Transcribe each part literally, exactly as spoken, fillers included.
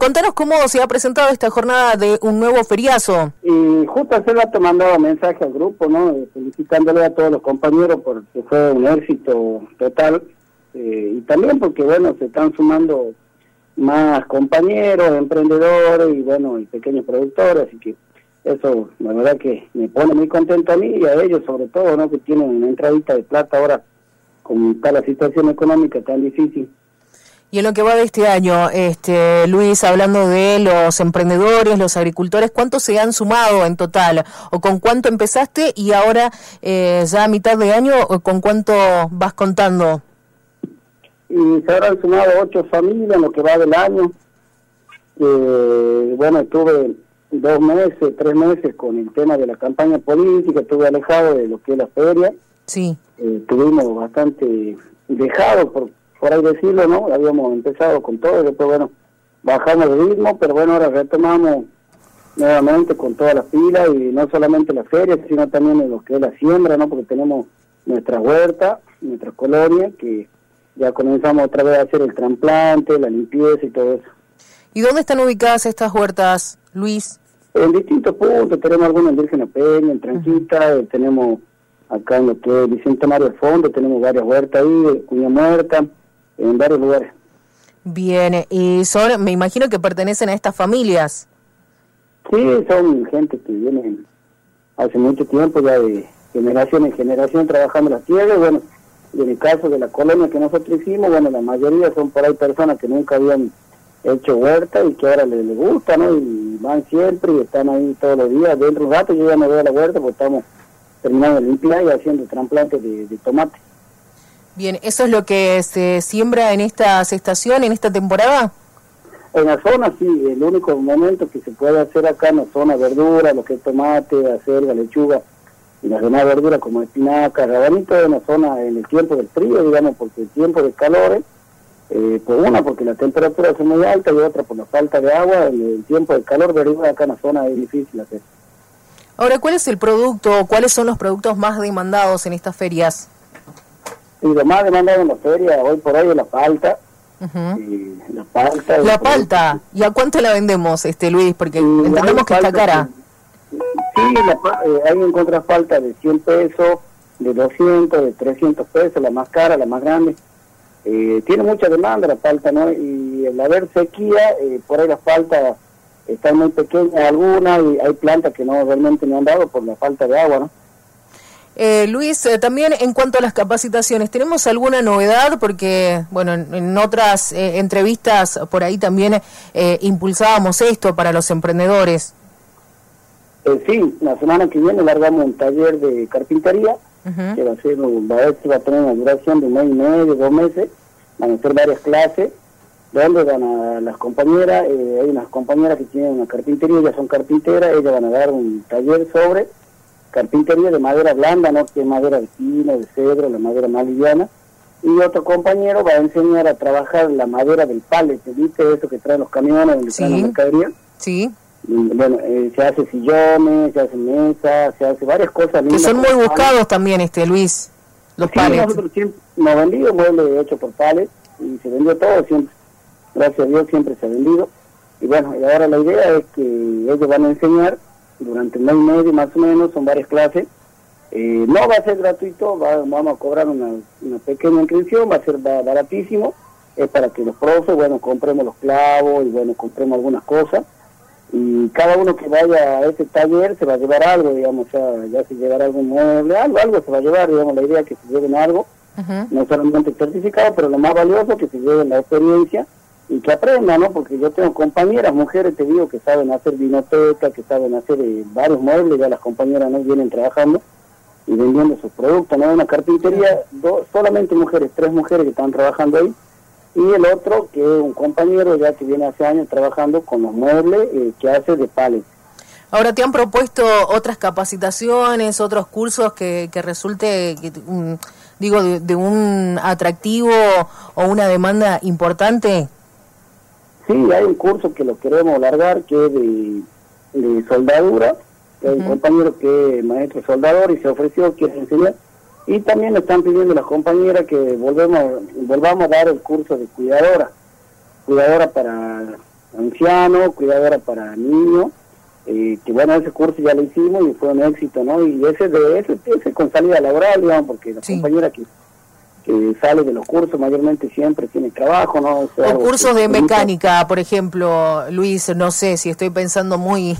contanos cómo se ha presentado esta jornada de un nuevo feriazo. Y justo hace rato mandaba mensaje al grupo, ¿no? Felicitándole a todos los compañeros porque fue un éxito total. Eh, y también porque, bueno, se están sumando más compañeros, emprendedores y, bueno, y pequeños productores. Así que eso, la verdad que me pone muy contento a mí y a ellos sobre todo, ¿no? Que tienen una entradita de plata ahora con está la situación económica tan difícil. Y en lo que va de este año, este Luis, hablando de los emprendedores, los agricultores, ¿cuántos se han sumado en total? ¿O con cuánto empezaste y ahora eh, ya a mitad de año, o con cuánto vas contando? Y se habrán sumado ocho familias en lo que va del año. Eh, bueno, estuve dos meses, tres meses con el tema de la campaña política, estuve alejado de lo que es la feria. Sí. Eh, estuvimos bastante dejados, por, por ahí decirlo, ¿no? Habíamos empezado con todo y después, bueno, bajamos el ritmo, pero bueno, ahora retomamos nuevamente con todas las pilas y no solamente la feria, sino también en lo que es la siembra, ¿no? Porque tenemos nuestra huerta, nuestra colonia, que ya comenzamos otra vez a hacer el trasplante, la limpieza y todo eso. ¿Y dónde están ubicadas estas huertas, Luis? En distintos puntos, tenemos algunas en Virgen Peña, en Tranquita, uh-huh. eh, tenemos acá en lo que es Bicentenario de Fondo, tenemos varias huertas ahí, Cuña Muerta, en varios lugares. Bien, y son, me imagino que pertenecen a estas familias. Sí, son gente que viene hace mucho tiempo, ya de generación en generación trabajando las tierras. Bueno, y en el caso de la colonia que nosotros hicimos, bueno, la mayoría son por ahí personas que nunca habían hecho huerta y que ahora les, les gusta, ¿no? Y van siempre y están ahí todos los días. Dentro de un rato yo ya me voy a la huerta porque estamos terminando de limpiar y haciendo trasplantes de, de tomate. Bien, ¿eso es lo que se siembra en esta estación, en esta temporada? En la zona sí, el único momento que se puede hacer acá en la zona verdura, lo que es tomate, acelga, lechuga y las demás verduras como espinaca, rabanito, en la zona en el tiempo del frío, digamos, porque el tiempo de calor, eh, por una porque la temperatura es muy alta y otra por la falta de agua, en el tiempo de calor verdura acá en la zona es difícil hacer. Ahora, ¿cuál es el producto, cuáles son los productos más demandados en estas ferias? Y lo más demandado en la feria hoy por hoy es la palta. Uh-huh. Y la palta. La palta, ¿y a cuánto la vendemos, este Luis? Porque y entendemos que está cara. Que, sí, la, eh, hay encuentras palta de cien pesos, de doscientos, de trescientos pesos, la más cara, la más grande. Eh, tiene mucha demanda la palta, ¿no? Y al haber sequía, eh, por ahí las paltas están muy pequeñas algunas y hay plantas que no realmente no han dado por la falta de agua, ¿no? Eh, Luis, eh, también en cuanto a las capacitaciones, ¿tenemos alguna novedad? Porque, bueno, en, en otras eh, entrevistas por ahí también eh, impulsábamos esto para los emprendedores. Eh, sí, la semana que viene largamos un taller de carpintería, uh-huh. que va a ser, va a, va a tener una duración de un mes y medio, dos meses, van a ser varias clases, donde van a las compañeras, eh, hay unas compañeras que tienen una carpintería, ellas son carpinteras, ellas van a dar un taller sobre carpintería de madera blanda, ¿no? Que es madera de pino, de cedro, la madera más liviana. Y otro compañero va a enseñar a trabajar la madera del pallet, ¿viste? Eso que traen los camiones, donde sí. traen la mercadería. Sí. Y, bueno, eh, se hace sillones, se hace mesas, se hace varias cosas. Que son muy buscados también, este Luis, los sí, pallets. Nosotros siempre hemos vendido muebles hechos por pallet y se vendió todo siempre. Gracias a Dios siempre se ha vendido. Y bueno, y ahora la idea es que ellos van a enseñar durante un mes y medio más o menos, son varias clases. Eh, no va a ser gratuito, va, vamos a cobrar una, una pequeña inscripción, va a ser baratísimo, es para que los profes, bueno, compremos los clavos y bueno, compremos algunas cosas. Y cada uno que vaya a ese taller se va a llevar algo, digamos, ya, ya se llevará algún mueble, algo, algo se va a llevar, digamos, la idea es que se lleven algo, uh-huh. no solamente certificado, pero lo más valioso es que se lleven la experiencia y que aprendan, ¿no? Porque yo tengo compañeras, mujeres, te digo, que saben hacer vinoteca, que saben hacer eh, varios muebles, ya las compañeras no vienen trabajando y vendiendo sus productos, ¿no? Una carpintería, dos, solamente mujeres, tres mujeres que están trabajando ahí, y el otro que es un compañero ya que viene hace años trabajando con los muebles eh, que hace de pallets. Ahora, ¿te han propuesto otras capacitaciones, otros cursos que, que resulte, que, um, digo, de, de un atractivo o una demanda importante? Sí, hay un curso que lo queremos largar, que es de, de soldadura, que hay uh-huh. un compañero que es maestro soldador y se ofreció, quiere enseñar, y también le están pidiendo las compañeras que volvemos, volvamos a dar el curso de cuidadora, cuidadora para ancianos, cuidadora para niños, eh, que bueno, ese curso ya lo hicimos y fue un éxito, ¿no? Y ese de ese, ese con salida laboral, digamos, porque la sí. compañera que, que sale de los cursos mayormente siempre tiene trabajo, ¿no? O, sea, o cursos de mecánica, por ejemplo, Luis, no sé si estoy pensando muy...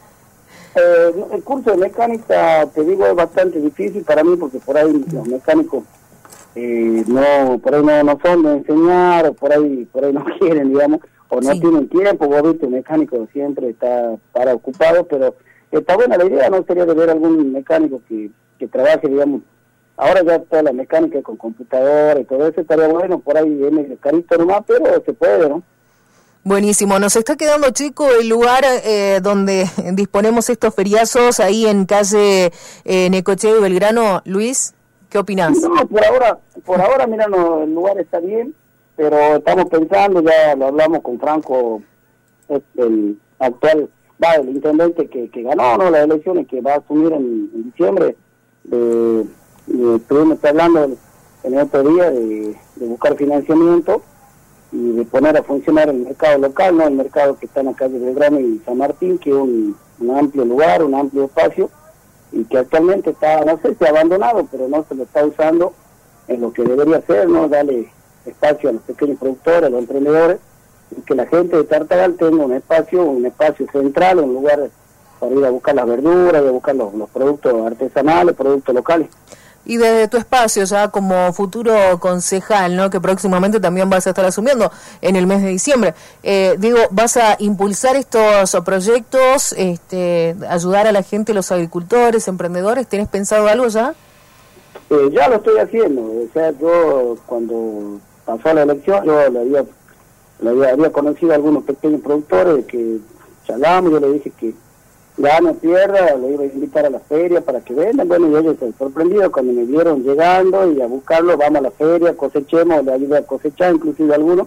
Eh, el curso de mecánica, te digo, es bastante difícil para mí porque por ahí los mecánicos eh, no, por ahí no, no son de enseñar, o por ahí, por ahí no quieren, digamos, o no sí. tienen tiempo. Vos viste, el mecánico siempre está para ocupado, pero está buena la idea, ¿no? Sería de ver algún mecánico que, que trabaje, digamos, ahora ya toda la mecánica con computadora y todo eso estaría bueno, por ahí es medio carito nomás, pero se puede, ¿no? Buenísimo, nos está quedando chico el lugar eh, donde disponemos estos feriazos ahí en calle eh, Necochea y Belgrano. Luis, ¿qué opinás? No, por ahora, por ahora, mira, no, el lugar está bien, pero estamos pensando, ya lo hablamos con Franco, el actual, va, el intendente que, que ganó, ¿no? Las elecciones, que va a asumir en, en diciembre. De, de, estuvimos hablando en el otro día de, de buscar financiamiento y de poner a funcionar el mercado local, no el mercado que está en la calle Belgrano y San Martín, que es un, un amplio lugar, un amplio espacio, y que actualmente está, no sé si abandonado, pero no se lo está usando en lo que debería ser, ¿no? Darle espacio a los pequeños productores, a los emprendedores, y que la gente de Tartagal tenga un espacio, un espacio central, un lugar para ir a buscar las verduras, y a buscar los, los productos artesanales, productos locales. Y desde tu espacio, ya como futuro concejal, ¿no? Que próximamente también vas a estar asumiendo en el mes de diciembre, eh, digo, ¿vas a impulsar estos proyectos, este, ayudar a la gente, los agricultores, emprendedores? ¿Tenés pensado algo ya? Eh, ya lo estoy haciendo. O sea, yo cuando pasó la elección, yo le había, le había, había conocido a algunos pequeños productores que charlamos, yo le dije que gane o pierda, le iba a invitar a la feria para que vendan. Bueno, y ellos se sorprendidos cuando me vieron llegando y a buscarlo, vamos a la feria, cosechemos, le ayudé a cosechar, inclusive algunos,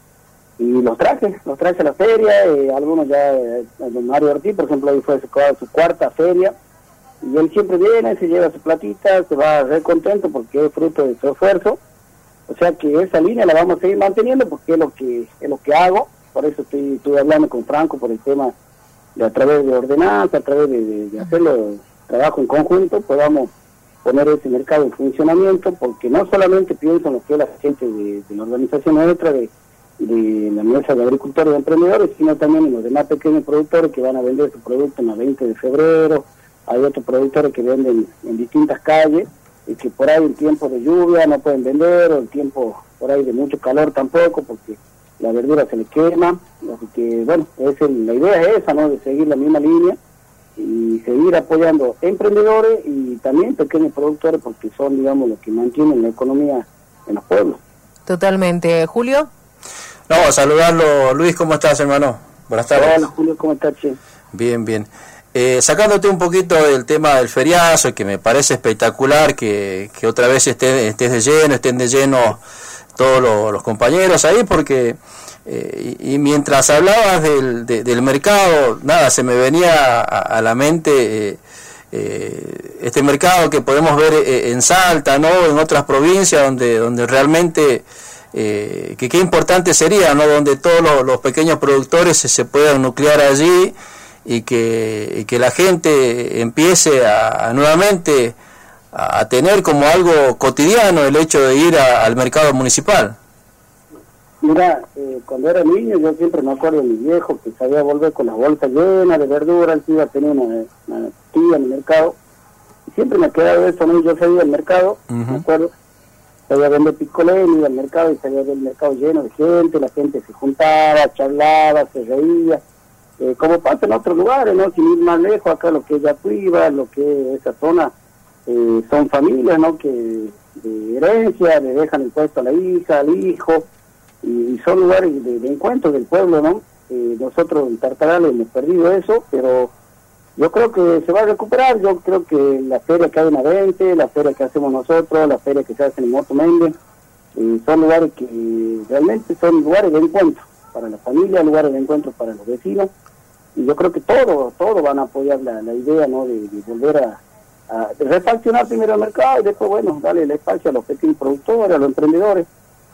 y los traje, los traje a la feria, eh, algunos ya, eh, don Mario Ortiz, por ejemplo, ahí fue su, su cuarta feria, y él siempre viene, se lleva su platita, se va re contento porque es fruto de su esfuerzo. O sea que esa línea la vamos a seguir manteniendo porque es lo que es lo que hago. Por eso estoy, estoy hablando con Franco por el tema de a través de ordenanza, a través de, de, de hacerlo trabajo en conjunto, podamos poner ese mercado en funcionamiento, porque no solamente pienso en lo que es la gente de, de la organización nuestra, de, de la mesa de agricultores y emprendedores, sino también en los demás pequeños productores que van a vender su producto en la veinte de febrero, hay otros productores que venden en distintas calles, y que por ahí en tiempo de lluvia no pueden vender, o en tiempo por ahí de mucho calor tampoco, porque la verdura se le quema. Así que bueno, es el, la idea es esa, ¿no? De seguir la misma línea y seguir apoyando emprendedores y también pequeños productores, porque son, digamos, los que mantienen la economía en los pueblos. Totalmente. ¿Julio? No, saludarlo. Luis, ¿cómo estás, hermano? Buenas tardes. Hola, Julio, ¿cómo estás, che? Bien, bien. Eh, sacándote un poquito del tema del feriazo, que me parece espectacular que, que otra vez estés, estés de lleno, estén de lleno todos los, los compañeros ahí, porque eh, y, y mientras hablabas del, de, del mercado, nada, se me venía a, a la mente eh, eh, este mercado que podemos ver eh, en Salta, ¿no? En otras provincias donde donde realmente eh, que qué importante sería, ¿no? Donde todos los, los pequeños productores se, se puedan nuclear allí y que, y que la gente empiece a, a nuevamente a tener como algo cotidiano el hecho de ir a, al mercado municipal. Mira, eh, cuando era niño yo siempre me acuerdo de mi viejo que sabía volver con las bolsas llenas de verduras, él iba a tener una, una tía en el mercado, y siempre me ha quedado eso, ¿no? Yo salía al mercado, uh-huh. me acuerdo, sabía vender picolé, iba al mercado y salía del mercado lleno de gente, la gente se juntaba, charlaba, se reía, eh, como pasa en otros lugares, ¿no? Sin ir más lejos, acá lo que es Yacuiba, lo que es esa zona, Eh, son familias, ¿no? Que de herencia le dejan el puesto a la hija, al hijo, y, y son lugares de, de encuentro del pueblo, ¿no? Eh, nosotros en Tartagal hemos perdido eso, pero yo creo que se va a recuperar. Yo creo que la feria que hay en Avente, la feria que hacemos nosotros, la feria que se hace en Moto Méndez, eh, son lugares que realmente son lugares de encuentro para la familia, lugares de encuentro para los vecinos, y yo creo que todos todos van a apoyar la, la idea, ¿no? De, de volver a a refaccionar primero el mercado y después, bueno, darle el espacio a los pequeños productores, a los emprendedores.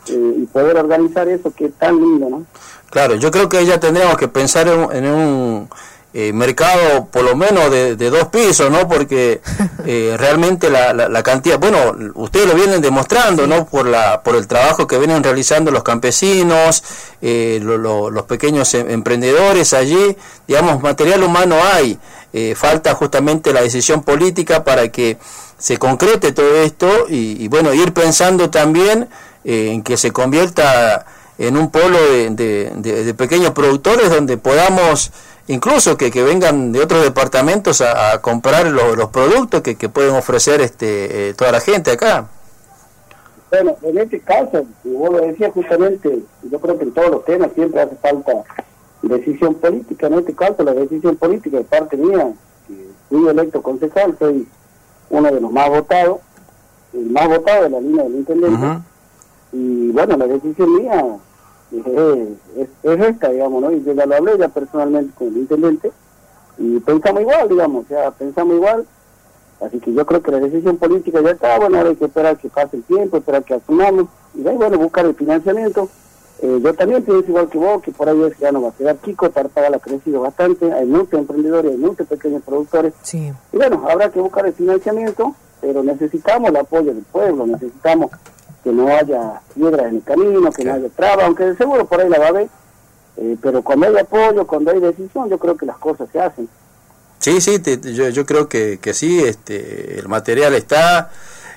eh, y poder organizar eso que es tan lindo, ¿no? Claro, yo creo que ya tendríamos que pensar en, en un eh, mercado por lo menos de, de dos pisos, ¿no? Porque eh, realmente la, la, la cantidad, bueno, ustedes lo vienen demostrando, ¿no? Por la por el trabajo que vienen realizando los campesinos, eh, lo, lo, los pequeños em, emprendedores allí, digamos, material humano hay, eh, falta justamente la decisión política para que se concrete todo esto y, y bueno, ir pensando también eh, en que se convierta en un polo de, de, de, de pequeños productores donde podamos incluso que, que vengan de otros departamentos a, a comprar los, los productos que, que pueden ofrecer este eh, toda la gente acá. Bueno, en este caso, vos lo decías justamente, yo creo que en todos los temas siempre hace falta decisión política. En este caso, la decisión política de parte mía, que fui electo concejal, soy uno de los más votados, el más votado de la línea del intendente. Uh-huh. Y bueno, la decisión mía es, es, es esta, digamos, ¿no? Y yo ya lo hablé ya personalmente con el intendente y pensamos igual, digamos, o sea, pensamos igual. Así que yo creo que la decisión política ya está, bueno, ahora hay que esperar que pase el tiempo, esperar que asumamos y de ahí, bueno, buscar el financiamiento. Eh, yo también pienso igual que vos, que por ahí es, ya no va a quedar chico, Tartagal ha crecido bastante, hay muchos emprendedores, hay muchos pequeños productores. Sí. Y bueno, habrá que buscar el financiamiento, pero necesitamos el apoyo del pueblo, necesitamos que no haya piedras en el camino, que sí. no haya trabas, aunque de seguro por ahí la va a haber, eh, pero cuando hay apoyo, cuando hay decisión, yo creo que las cosas se hacen. Sí, sí, te, yo, yo creo que, que sí, este, el material está,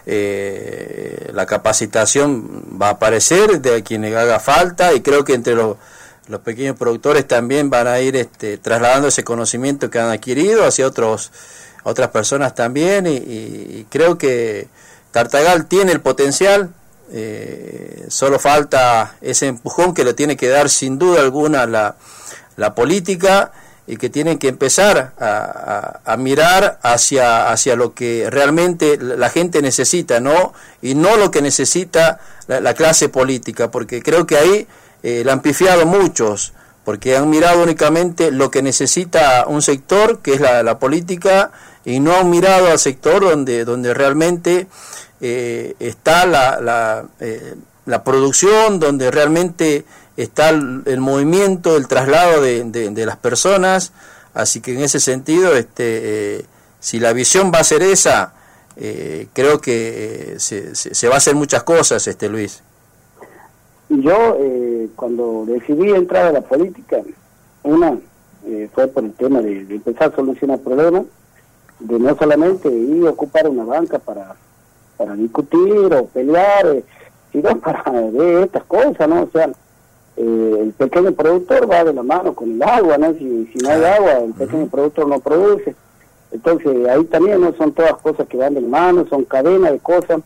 eh, la capacitación va a aparecer de quienes haga falta y creo que entre los, los pequeños productores también van a ir este, trasladando ese conocimiento que han adquirido hacia otros otras personas también y, y creo que Tartagal tiene el potencial, eh, solo falta ese empujón que le tiene que dar sin duda alguna la, la política y que tienen que empezar a, a, a mirar hacia hacia lo que realmente la gente necesita, ¿no? Y no lo que necesita la, la clase política, porque creo que ahí eh, la han pifiado muchos, porque han mirado únicamente lo que necesita un sector, que es la, la política, y no han mirado al sector donde donde realmente eh, está la la, eh, la producción, donde realmente está el, el movimiento, el traslado de, de, de las personas. Así que en ese sentido, este, eh, si la visión va a ser esa, eh, creo que eh, se, se, se va a hacer muchas cosas, este Luis. Yo, eh, cuando decidí entrar a la política, una eh, fue por el tema de, de empezar a solucionar problemas, de no solamente ir a ocupar una banca para, para discutir o pelear, eh, sino para ver estas cosas, ¿no? O sea, Eh, el pequeño productor va de la mano con el agua, ¿no? Si, si no hay agua, el pequeño uh-huh. productor no produce. Entonces, ahí también no son todas cosas que van de la mano, son cadenas de cosas.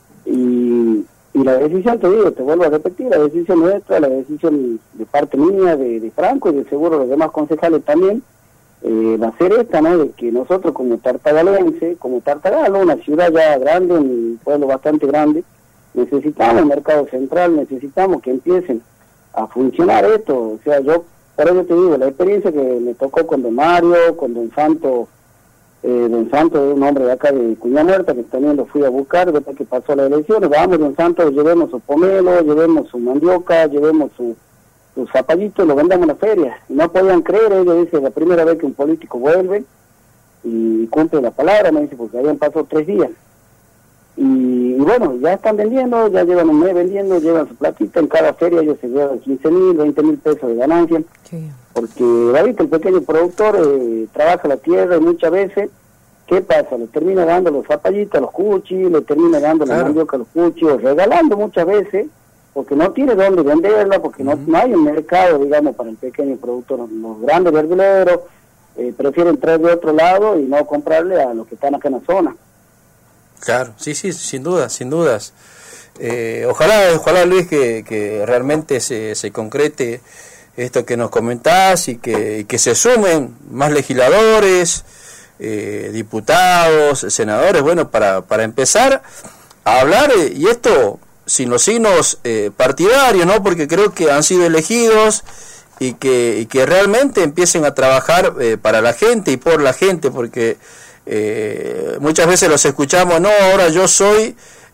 Y, y la decisión, te digo, te vuelvo a repetir, la decisión nuestra, la decisión de parte mía, de, de Franco y de seguro los demás concejales también, eh, va a ser esta, ¿no? De que nosotros como tartagalense, como Tartagal, ¿no? Una ciudad ya grande, un pueblo bastante grande, necesitamos el mercado central, necesitamos que empiecen a funcionar esto. O sea, yo, por eso te digo, la experiencia que me tocó con don Mario, con don Santo, eh, don Santo es un hombre de acá de Cuña Muerta, que también lo fui a buscar después que pasó las elecciones. Vamos, don Santo, llevemos su pomelo, llevemos su mandioca, llevemos su, su zapallito, lo vendamos en la feria. Y no podían creer, ellos dicen, la primera vez que un político vuelve y cumple la palabra, me dice, porque habían pasado tres días. Y, y bueno, ya están vendiendo, ya llevan un mes vendiendo, llevan su platita, en cada feria ellos se llevan quince mil, veinte mil pesos de ganancia, sí. Porque David, el pequeño productor, eh, trabaja la tierra y muchas veces, ¿qué pasa? Le termina dando los zapallitos a los cuchis, le termina dando claro. la mandioca a los cuchis, regalando muchas veces, porque no tiene dónde venderla, porque uh-huh. no, no hay un mercado, digamos, para el pequeño productor. Los grandes verduleros eh, prefieren traer de otro lado y no comprarle a los que están acá en la zona. Claro, sí, sí, sin dudas, sin dudas. Eh, ojalá, ojalá Luis, que, que realmente se, se concrete esto que nos comentás y que, y que se sumen más legisladores, eh, diputados, senadores, bueno, para, para empezar a hablar, eh, y esto sin los signos eh, partidarios, ¿no? Porque creo que han sido elegidos y que, y que realmente empiecen a trabajar eh, para la gente y por la gente, porque... Eh, muchas veces los escuchamos, no, ahora yo soy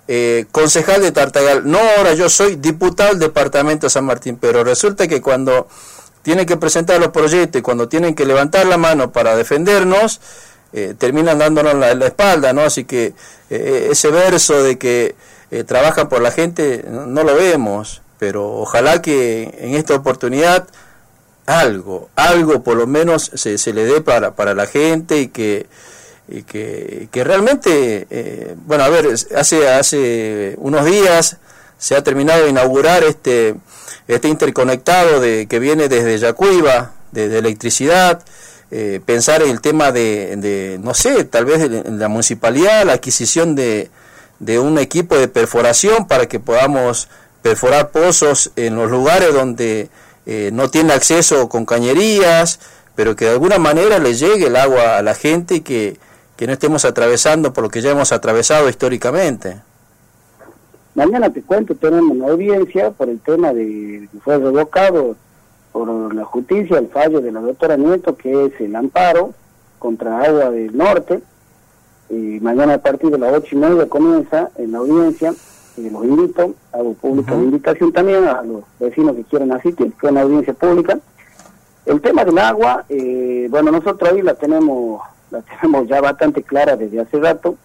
eh, concejal de Tartagal. No, ahora yo soy diputado del departamento de San Martín, pero resulta que cuando tienen que presentar los proyectos y cuando tienen que levantar la mano para defendernos, eh, terminan dándonos la, la espalda, ¿no? Así que eh, ese verso de que eh, trabajan por la gente no, no lo vemos, pero ojalá que en esta oportunidad algo, algo por lo menos se, se le dé para, para la gente y que y que, que realmente, eh, bueno, a ver, hace hace unos días se ha terminado de inaugurar este este interconectado de que viene desde Yacuiba, de, de electricidad, eh, pensar en el tema de, de, no sé, tal vez en la municipalidad, la adquisición de, de un equipo de perforación para que podamos perforar pozos en los lugares donde eh, no tiene acceso con cañerías, pero que de alguna manera le llegue el agua a la gente y que que no estemos atravesando por lo que ya hemos atravesado históricamente. Mañana te cuento, tenemos una audiencia por el tema de que fue revocado por la justicia el fallo de la doctora Nieto, que es el amparo contra Agua del Norte, y mañana a partir de las ocho y media comienza en la audiencia, y los invito, hago pública uh-huh. la invitación también a los vecinos que quieran asistir, que es una audiencia pública. El tema del agua, eh, bueno, nosotros ahí la tenemos... la tenemos ya bastante clara desde hace rato.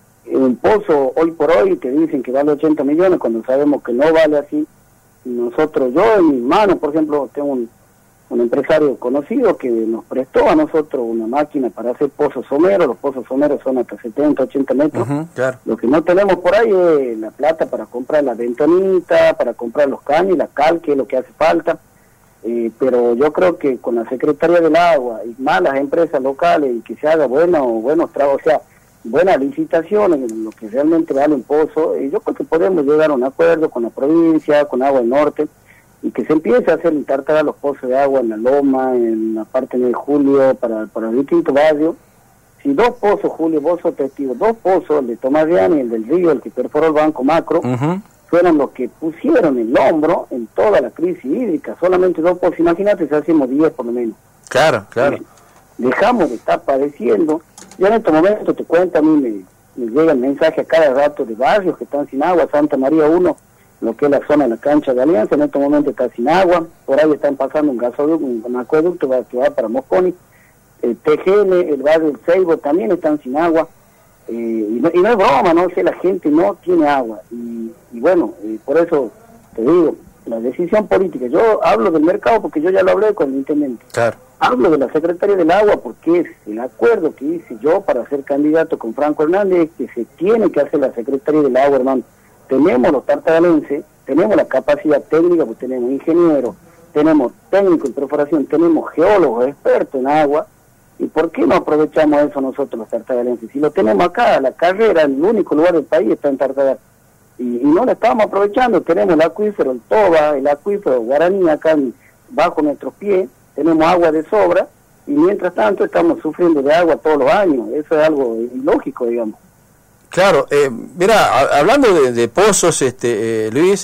Un pozo hoy por hoy te dicen que vale ochenta millones cuando sabemos que no vale así. Nosotros, yo en mis manos, por ejemplo, tengo un, un empresario conocido que nos prestó a nosotros una máquina para hacer pozos someros. Los pozos someros son hasta setenta, ochenta metros. Uh-huh, claro. Lo que no tenemos por ahí es la plata para comprar la bentonita, para comprar los caños, la cal, que es lo que hace falta. Eh, pero yo creo que con la Secretaría del Agua y más las empresas locales y que se haga bueno, buenos trabajos, o sea, buenas licitaciones en lo que realmente vale un pozo, y yo creo que podemos llegar a un acuerdo con la provincia, con Agua del Norte, y que se empiece a hacer en Tartagal los pozos de agua en la Loma, en la parte de Julio, para, para los distintos barrios. Si dos pozos, Julio, vos sos testigo, dos pozos, el de Tomás Riani y el del Río, el que perforó el Banco Macro, uh-huh. fueron los que pusieron el hombro en toda la crisis hídrica, solamente dos pozos, imagínate si hacemos diez por lo menos. Claro, claro. Eh, dejamos de estar padeciendo. Yo en este momento te cuento, a mí me, me llegan mensajes a cada rato de barrios que están sin agua. Santa María uno, lo que es la zona de la cancha de Alianza, en este momento está sin agua. Por ahí están pasando un gasoducto, un acueducto que va para Mosconi. El T G N, el barrio del Ceibo también están sin agua. Eh, y, no, y no es broma, no sé, la gente no tiene agua. Y, y bueno, eh, por eso te digo, la decisión política, yo hablo del mercado porque yo ya lo hablé con el intendente. Claro. Hablo de la Secretaría del Agua porque es el acuerdo que hice yo para ser candidato con Franco Hernández, que se tiene que hacer la Secretaría del Agua, hermano. Tenemos los tartagalenses, tenemos la capacidad técnica, pues tenemos ingenieros, tenemos técnicos en perforación, tenemos geólogos expertos en agua. ¿Y por qué no aprovechamos eso nosotros los tartagalenses? Si lo tenemos acá, la carrera, el único lugar del país está en Tartagal. Y, y no lo estamos aprovechando. Tenemos el acuífero, el Toba, el acuífero Guaraní acá en, bajo nuestros pies. Tenemos agua de sobra. Y mientras tanto estamos sufriendo de agua todos los años. Eso es algo ilógico, digamos. Claro, eh, mira, hablando de, de pozos, este eh, Luis,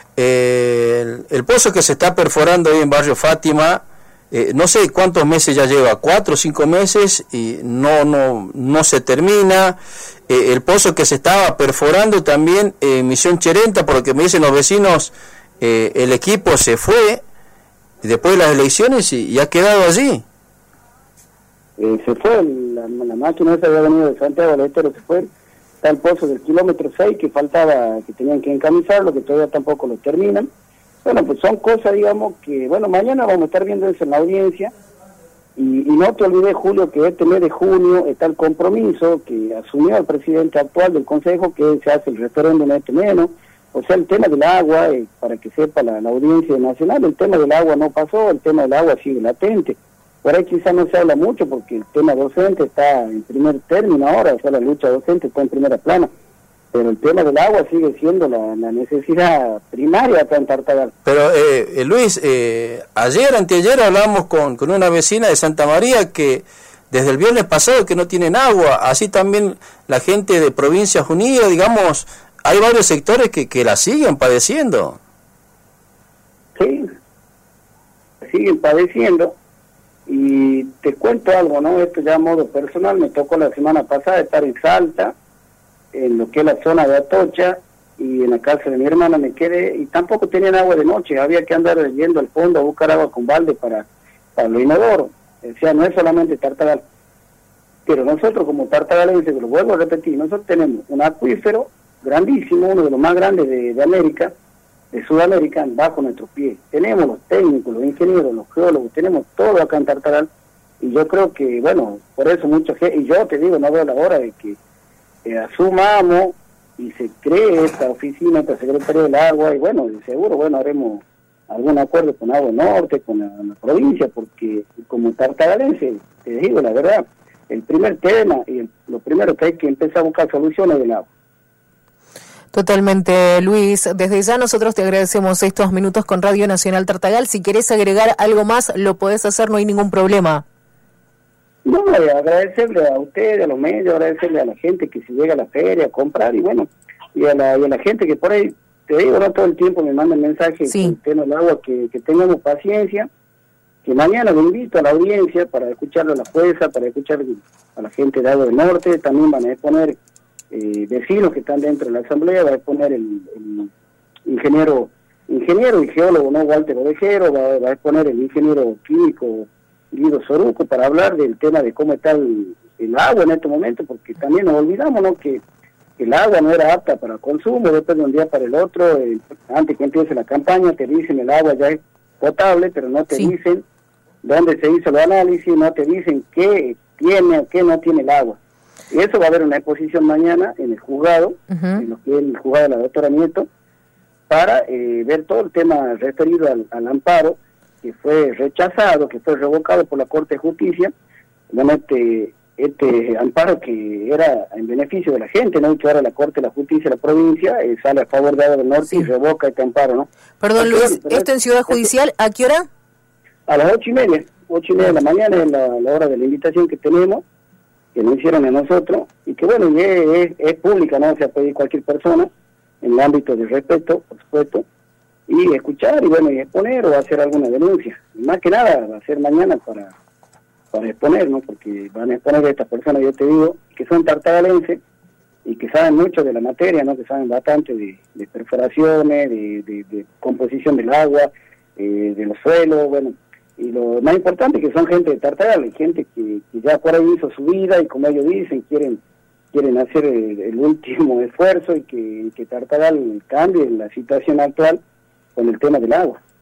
eh, el, el pozo que se está perforando ahí en Barrio Fátima, Eh, no sé cuántos meses ya lleva, cuatro o cinco meses y no no no se termina. Eh, el pozo que se estaba perforando también en eh, Misión Cherenta, por lo que me dicen los vecinos, eh, el equipo se fue después de las elecciones y, y ha quedado allí. Eh, se fue, la, la máquina esa había venido de Santiago del Estero, se fue. Está el pozo del kilómetro seis que faltaba, que tenían que encamisarlo, que todavía tampoco lo terminan. Bueno, pues son cosas, digamos, que, bueno, mañana vamos a estar viendo eso en la audiencia, y, y no te olvides, Julio, que este mes de junio está el compromiso que asumió el presidente actual del Consejo, que se hace el referéndum este mes, ¿no? O sea, el tema del agua, eh, para que sepa la, la audiencia nacional, el tema del agua no pasó, el tema del agua sigue latente. Por ahí quizás no se habla mucho porque el tema docente está en primer término ahora, o sea, la lucha docente está en primera plana. Pero el tema del agua sigue siendo la, la necesidad primaria acá en Tartagal. Pero, eh, eh, Luis, eh, ayer, anteayer hablamos con, con una vecina de Santa María que desde el viernes pasado que no tienen agua, así también la gente de Provincias Unidas, digamos, hay varios sectores que, que la siguen padeciendo. Sí, siguen padeciendo. Y te cuento algo, ¿no? Esto ya a modo personal, me tocó la semana pasada estar en Salta, en lo que es la zona de Atocha, y en la casa de mi hermana me quedé, y tampoco tenían agua de noche, había que andar yendo al fondo a buscar agua con balde para, para lo inodoro. O sea, no es solamente Tartagal. Pero nosotros como tartagalenses, lo vuelvo a repetir, nosotros tenemos un acuífero grandísimo, uno de los más grandes de, de América, de Sudamérica, bajo nuestros pies. Tenemos los técnicos, los ingenieros, los geólogos, tenemos todo acá en Tartagal, y yo creo que, bueno, por eso mucha gente, y yo te digo, no veo la hora de que eh, asumamos y se cree esta oficina, esta Secretaría del Agua, y bueno, de seguro, bueno, haremos algún acuerdo con Agua Norte, con la, la provincia, porque como tartagalense, te digo la verdad, el primer tema y el, lo primero que hay que empezar a buscar soluciones del agua. Totalmente, Luis. Desde ya nosotros te agradecemos estos minutos con Radio Nacional Tartagal. Si querés agregar algo más, lo podés hacer, no hay ningún problema. No, agradecerle a ustedes, a los medios, agradecerle a la gente que se llega a la feria a comprar, y bueno, y a la, y a la gente que por ahí, te digo, no todo el tiempo me mandan mensajes sí. con el tema del agua, que, que tengamos paciencia, que mañana lo invito a la audiencia para escucharlo a la jueza, para escuchar a la gente de Agua del Norte. También van a exponer eh, vecinos que están dentro de la asamblea, va a exponer el, el ingeniero ingeniero y geólogo, no Walter Ovejero, va, va a exponer el ingeniero químico Guido Soruco para hablar del tema de cómo está el, el agua en este momento, porque también nos olvidamos, ¿no?, que el agua no era apta para consumo, después de un día para el otro, eh, antes que empiece la campaña te dicen el agua ya es potable, pero no te sí. dicen dónde se hizo el análisis, no te dicen qué tiene o qué no tiene el agua. Y eso va a haber una exposición mañana en el juzgado, uh-huh. en lo que es el juzgado de la doctora Nieto, para eh, ver todo el tema referido al, al amparo, que fue rechazado, que fue revocado por la Corte de Justicia. Bueno, este, este amparo que era en beneficio de la gente, ¿no?, que ahora la Corte de la Justicia de la provincia eh, sale a favor de Agua del Norte sí. y revoca este amparo, ¿no? Perdón, Luis, ¿esto en Ciudad Judicial a qué hora? A las ocho y media, ocho y media de la mañana es la, la hora de la invitación que tenemos, que nos hicieron a nosotros, y que bueno, es, es, es pública, ¿no? O sea, puede ir cualquier persona, en el ámbito de respeto, por supuesto, y escuchar, y bueno, y exponer o hacer alguna denuncia. Y más que nada, va a ser mañana para, para exponer, ¿no? Porque van a exponer a estas personas, yo te digo, que son tartagalenses, y que saben mucho de la materia, ¿no?, que saben bastante de, de perforaciones, de, de, de composición del agua, eh, de los suelos, bueno, y lo más importante es que son gente de Tartagal, gente que, que ya por ahí hizo su vida, y como ellos dicen, quieren quieren hacer el, el último esfuerzo, y que, que Tartagal cambie la situación actual con el tema del agua.